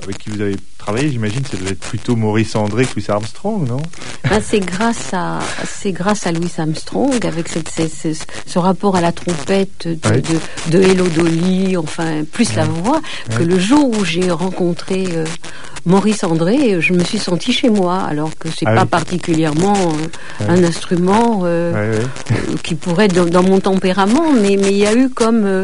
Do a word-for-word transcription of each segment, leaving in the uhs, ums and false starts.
avec qui vous avez travaillé, j'imagine, ça devait être plutôt Maurice André que Louis Armstrong, non? Ben, c'est grâce à c'est grâce à Louis Armstrong, avec cette, cette, cette, ce rapport à la trompette de, oui. de, de Hello Dolly, enfin plus oui. la voix, oui. que le jour où j'ai rencontré euh, Maurice André, je me suis sentie chez moi, alors que c'est ah pas oui. particulièrement euh, oui. un instrument euh, oui, oui. Euh, qui pourrait être dans, dans mon tempérament, mais mais il y a eu comme euh,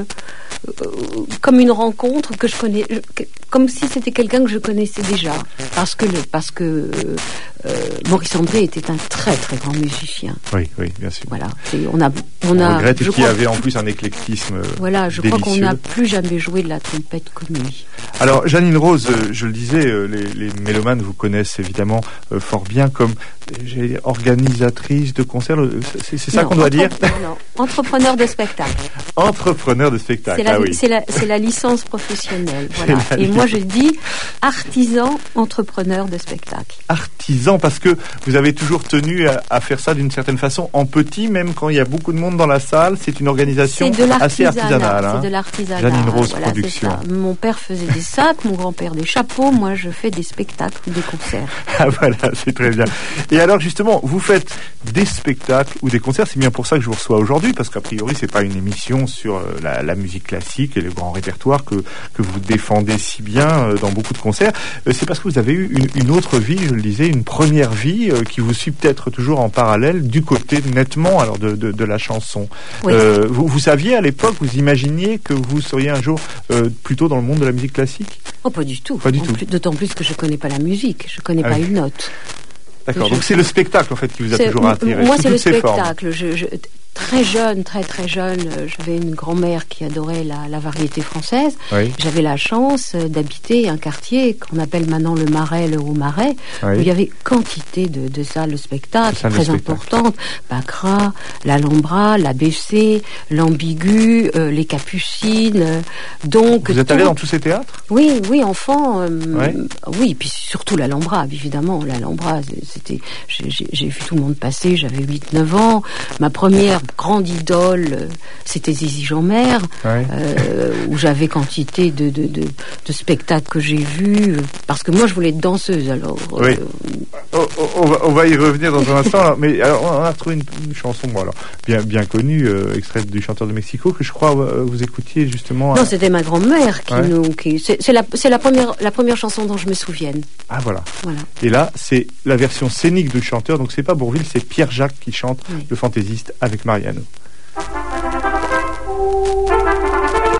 comme une rencontre que je connais, comme si c'était quelqu'un que je connaissais déjà, parce que le, parce que euh, Maurice André était un très très grand musicien. Oui, oui, bien sûr. Voilà, c'est, on a, on, on a. regrette qu'il y avait en plus un éclectisme. Voilà, je délicieux. crois qu'on n'a plus jamais joué de la trompette comme lui. Alors, Janine Rose, je le disais, les, les mélomanes vous connaissent évidemment euh, fort bien comme j'ai, organisatrice de concerts. C'est, c'est ça non, qu'on doit dire. Non, entrepreneur de spectacle. Entrepreneur de spectacle. C'est la, ah oui. c'est la, c'est la licence professionnelle. Voilà. Et licence. Moi, je dis artisan entrepreneur de spectacle. Artisan, parce que vous avez toujours tenu à, à faire ça d'une certaine façon en petit, même quand il y a beaucoup de monde dans la salle. C'est une organisation c'est assez artisanale. Hein. C'est de l'artisanat. Janine Rose voilà, Productions. Mon père faisait des sacs, mon grand-père des chapeaux. Moi, je fais des spectacles ou des concerts. Ah voilà, c'est très bien. Et alors justement, vous faites des spectacles ou des concerts. C'est bien pour ça que je vous reçois aujourd'hui, parce qu'a priori, c'est pas une émission sur la, la musique classique et le grand répertoire que que vous défendez si bien dans beaucoup de concerts. C'est parce que vous avez eu une, une autre vie, je le disais, une première vie euh, qui vous suit peut-être toujours en parallèle du côté nettement alors de, de, de la chanson. Oui. Euh, vous, vous saviez à l'époque, vous imaginiez que vous seriez un jour euh, plutôt dans le monde de la musique classique? Oh, pas du tout. Pas du en tout. Plus, d'autant plus que je connais pas la musique, je connais ah pas oui. une note. D'accord. Je... Donc c'est le spectacle en fait qui vous a c'est, toujours attiré. Moi, c'est le spectacle. Je, je, très jeune, très très jeune, j'avais une grand-mère qui adorait la, la variété française. Oui. J'avais la chance d'habiter un quartier qu'on appelle maintenant le Marais, le Haut-Marais, oui. où il y avait quantité de, de salles de spectacle très spectacle. importantes. Baccarat, l'Alhambra, l'A B C, l'Ambigu, euh, les Capucines. Euh, donc vous êtes allé dans tous ces théâtres? Oui, oui, enfant. Euh, oui. oui, puis surtout l'Alhambra, évidemment. L'Alhambra, c'était, j'ai, j'ai, j'ai vu tout le monde passer. J'avais huit neuf ans. Ma première grande idole, c'était Zizi Jeanmaire, ouais. euh, où j'avais quantité de, de, de, de spectacles que j'ai vus, parce que moi je voulais être danseuse, alors... Oui. Euh... Oh, oh, on, va, on va y revenir dans un instant, alors, mais alors, on a retrouvé une, une chanson bon, alors, bien, bien connue, euh, extraite du Chanteur de Mexico, que je crois euh, vous écoutiez justement... Non, à... c'était ma grand-mère qui ouais. nous... Qui, c'est, c'est, la, c'est la, première, la première chanson dont je me souvienne. Ah voilà. voilà. Et là, c'est la version scénique du chanteur, donc c'est pas Bourvil, c'est Pierre Jacques qui chante oui. le fantaisiste avec Mariano.